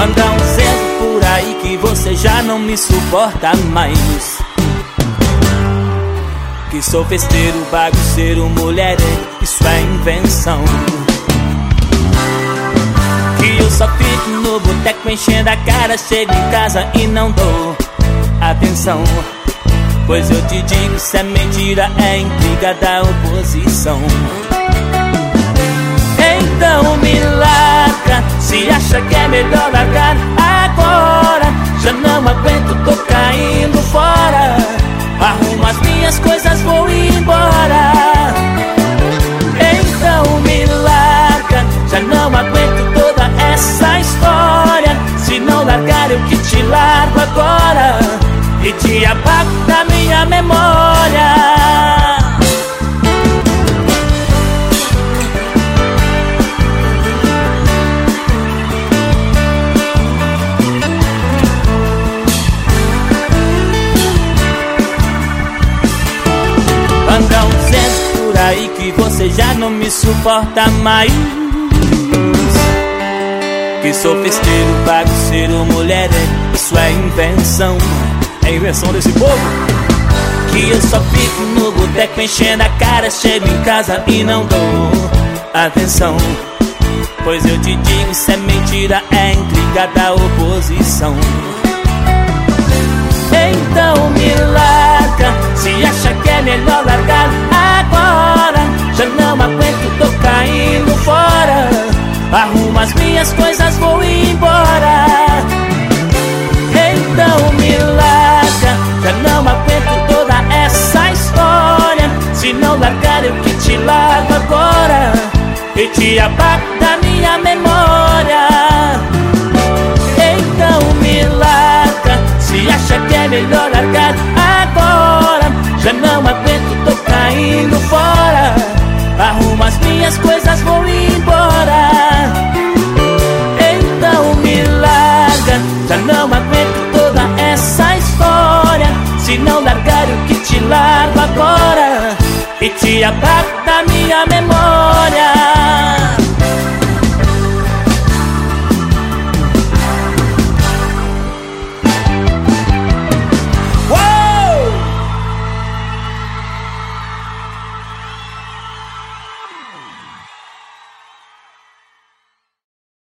Andam dizendo por aí que você já não me suporta mais, que sou festeiro, bagunceiro, mulherengo, isso é invenção. Que eu só fico no boteco enchendo a cara, chego em casa e não dou atenção. Pois eu te digo, isso é mentira, é intriga da oposição. Então me larga, se acha que é melhor largar agora. Já não aguento, tô caindo fora. Arrumo as minhas coisas, vou embora. Então me larga, já não aguento toda essa história. Se não largar eu que te largo agora e te apago da minha memória. Andam dizendo por aí que você já não me suporta mais, que sou festeiro, bagunceiro, mulherengo, isso é invenção. É invenção desse povo. Que eu só fico no boteco enchendo a cara, chego em casa e não dou atenção. Pois eu te digo, isso é mentira, é intriga da oposição. Então me larga, se acha que é melhor largar agora. Já não aguento, tô caindo fora. Arrumo as minhas coisas, vou embora. Então me larga, já não aguento toda essa história. Se não largar eu que te largo agora e te apago da minha memória. Então me larga, se acha que é melhor largar agora. Já não aguento, tô caindo fora. Arrumo as minhas coisas, vou embora. Então me larga, já não aguento toda essa história. Se não largar eu que te largo agora e te apago da minha memória.